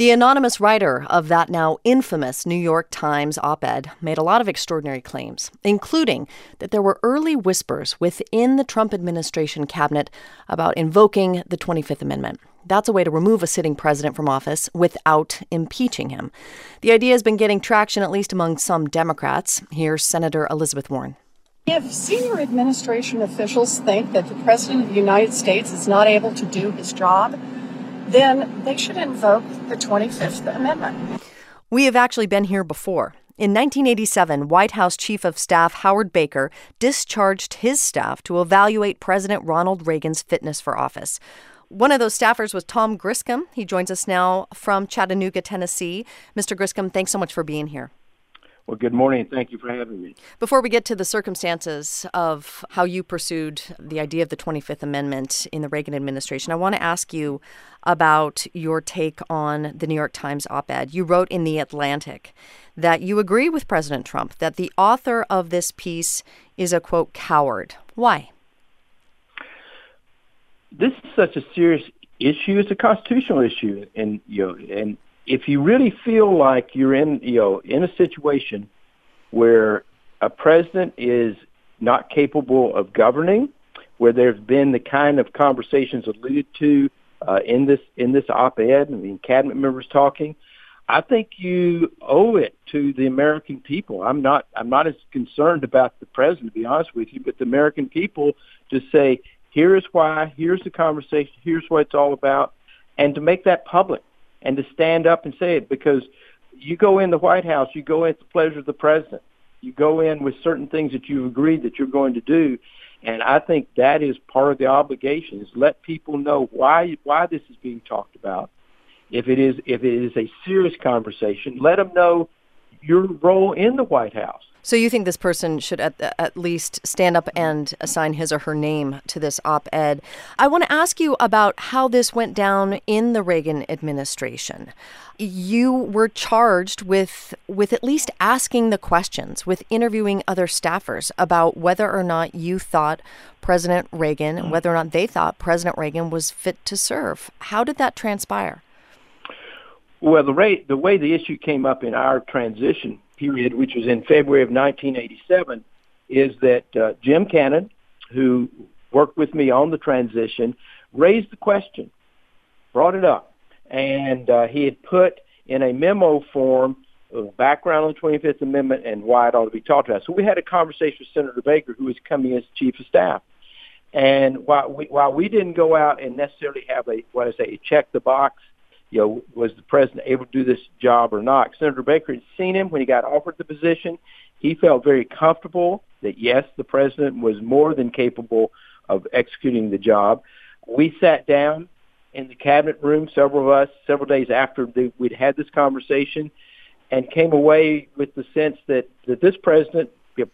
The anonymous writer of that now infamous New York Times op-ed made a lot of extraordinary claims, including that there were early whispers within the Trump administration cabinet about invoking the 25th Amendment. That's a way to remove a sitting president from office without impeaching him. The idea has been getting traction, at least among some Democrats. Here's Senator Elizabeth Warren. If senior administration officials think that the President of the United States is not able to do his job, then they should invoke the 25th Amendment. We have actually been here before. In 1987, White House Chief of Staff Howard Baker discharged his staff to evaluate President Ronald Reagan's fitness for office. One of those staffers was Tom Griscom. He joins us now from Chattanooga, Tennessee. Mr. Griscom, thanks so much for being here. Well, good morning. Thank you for having me. Before we get to the circumstances of how you pursued the idea of the 25th Amendment in the Reagan administration, I want to ask you about your take on the New York Times op-ed. You wrote in The Atlantic that you agree with President Trump that the author of this piece is a, quote, coward. Why? This is such a serious issue. It's a constitutional issue, and if you really feel like you're in a situation where a president is not capable of governing, where there's been the kind of conversations alluded to in this op-ed, I mean, cabinet members talking, I think you owe it to the American people. I'm not as concerned about the president, to be honest with you, but the American people to say, here is why, here's the conversation, here's what it's all about, and to make that public. And to stand up and say it, because you go in the White House, you go in at the pleasure of the president. You go in with certain things that you've agreed that you're going to do. And I think that is part of the obligation, is let people know why this is being talked about. If it is a serious conversation, let them know your role in the White House. So you think this person should at least stand up and assign his or her name to this op-ed. I want to ask you about how this went down in the Reagan administration. You were charged with at least asking the questions, with interviewing other staffers about whether or not you thought President Reagan, whether or not they thought President Reagan was fit to serve. How did that transpire? Well, the way the issue came up in our transition period, which was in February of 1987, is that Jim Cannon, who worked with me on the transition, raised the question, brought it up, and he had put in a memo form background on the 25th Amendment and why it ought to be talked about. So we had a conversation with Senator Baker, who was coming as Chief of Staff. And while we didn't go out and necessarily have a check the box, was the president able to do this job or not? Senator Baker had seen him when he got offered the position. He felt very comfortable that, yes, the president was more than capable of executing the job. We sat down in the cabinet room, several of us, several days after we'd had this conversation, and came away with the sense that this president,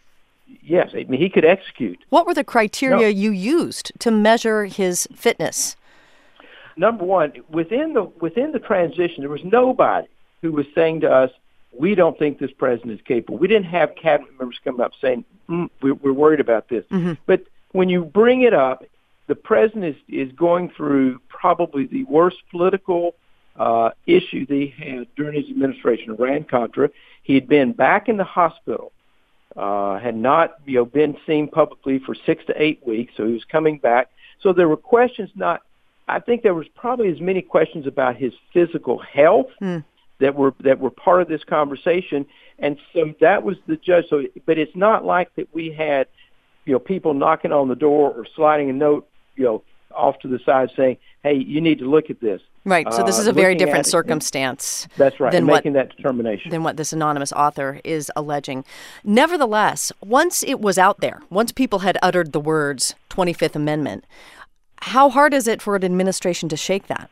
yes, I mean, he could execute. What were the criteria you used to measure his fitness? Number one, within the transition, there was nobody who was saying to us, we don't think this president is capable. We didn't have cabinet members come up saying, we're worried about this. Mm-hmm. But when you bring it up, the president is going through probably the worst political issue that he had during his administration, Iran-Contra. He had been back in the hospital, had not been seen publicly for 6 to 8 weeks, so he was coming back. So there were questions I think there was probably as many questions about his physical health that were part of this conversation, and so that was the judge. So, but it's not like that we had, people knocking on the door or sliding a note, off to the side saying, "Hey, you need to look at this." Right. So this is a very different circumstance. That's right. Making that determination than what this anonymous author is alleging. Nevertheless, once it was out there, once people had uttered the words 25th Amendment. How hard is it for an administration to shake that?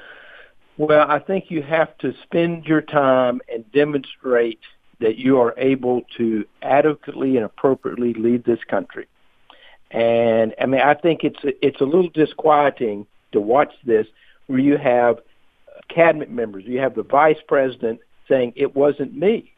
Well, I think you have to spend your time and demonstrate that you are able to adequately and appropriately lead this country. And I mean, I think it's a little disquieting to watch this, where you have cabinet members, you have the vice president saying it wasn't me.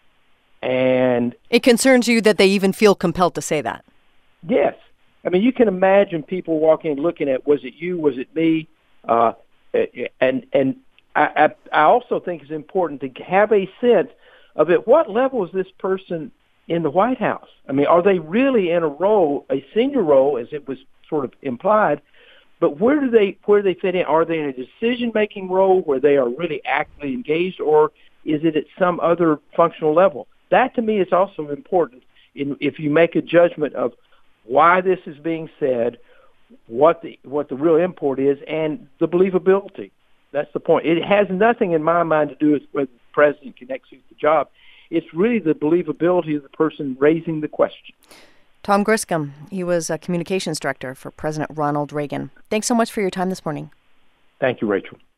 And it concerns you that they even feel compelled to say that. Yes. I mean, you can imagine people walking and looking at, was it you, was it me? And I also think it's important to have a sense of at what level is this person in the White House? I mean, are they really in a role, a senior role, as it was sort of implied? But where do they fit in? Are they in a decision-making role where they are really actively engaged, or is it at some other functional level? That, to me, is also important if you make a judgment of why this is being said, what the real import is, and the believability. That's the point. It has nothing in my mind to do with whether the president can execute the job. It's really the believability of the person raising the question. Tom Griscom, he was a communications director for President Ronald Reagan. Thanks so much for your time this morning. Thank you, Rachel.